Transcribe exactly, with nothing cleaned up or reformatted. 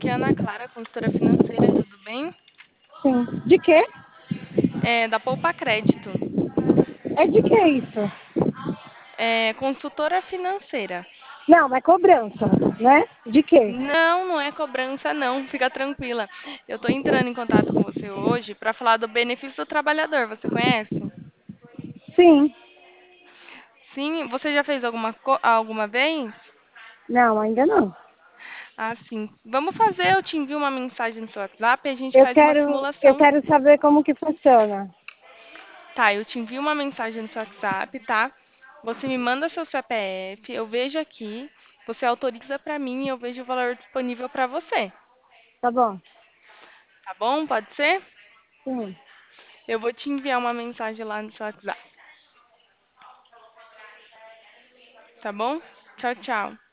aqui é a Ana Clara, consultora financeira, tudo bem? Sim. De quê? É, da Poupa Crédito. É de que isso? É, consultora financeira. Não, é cobrança, né? De quê? Não, não é cobrança, não. Fica tranquila. Eu estou entrando em contato com você hoje para falar do benefício do trabalhador. Você conhece? Sim. Sim, você já fez alguma, co- alguma vez? Não, ainda não. Ah, sim. Vamos fazer, eu te envio uma mensagem no seu WhatsApp e a gente Eu faz uma quero, eu simulação. quero saber como que funciona. Tá, eu te envio uma mensagem no seu WhatsApp, tá? Você me manda seu C P F, eu vejo aqui, você autoriza pra mim e eu vejo o valor disponível pra você. Tá bom? Tá bom? Pode ser? Sim. Eu vou te enviar uma mensagem lá no seu WhatsApp. Tá bom? Tchau, tchau.